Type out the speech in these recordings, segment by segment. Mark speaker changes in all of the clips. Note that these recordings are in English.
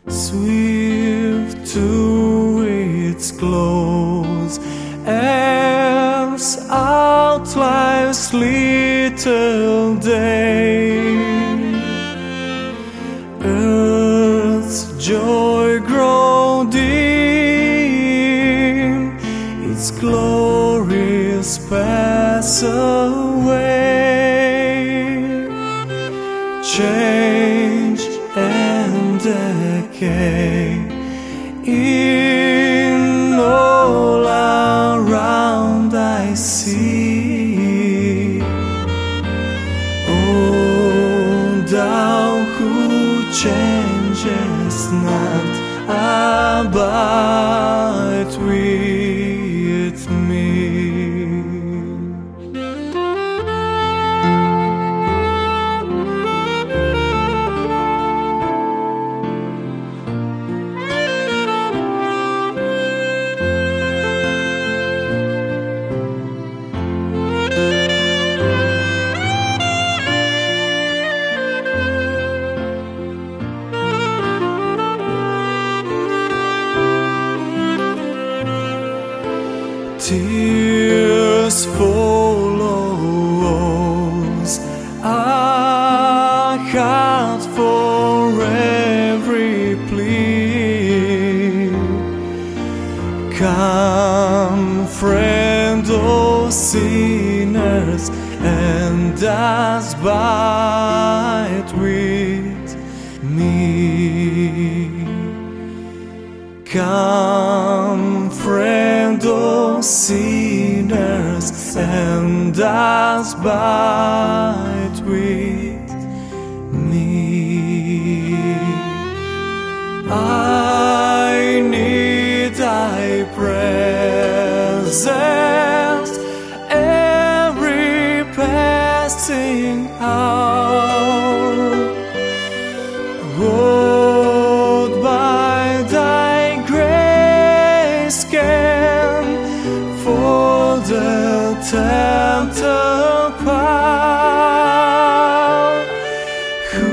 Speaker 1: swift to its close, as out life's little day. Earth's joy grow dim, its glories pass away. Change and decay in all around I see. Oh, thou who changes not, abide with me. Tears follows our heart for every plea. Come, friend of sinners, and abide with me. Come, friend of sinners, and abide with me. I need thy presence every passing hour. Hold by thy grace can for the tempter power, who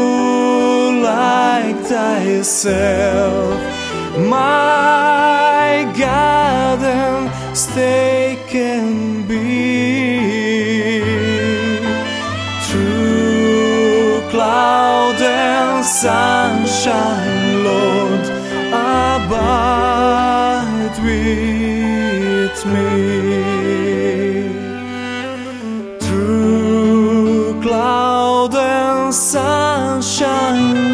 Speaker 1: like thyself, my God and stay can be. Through cloud and sunshine, Lord, abide with me. Through cloud and sunshine,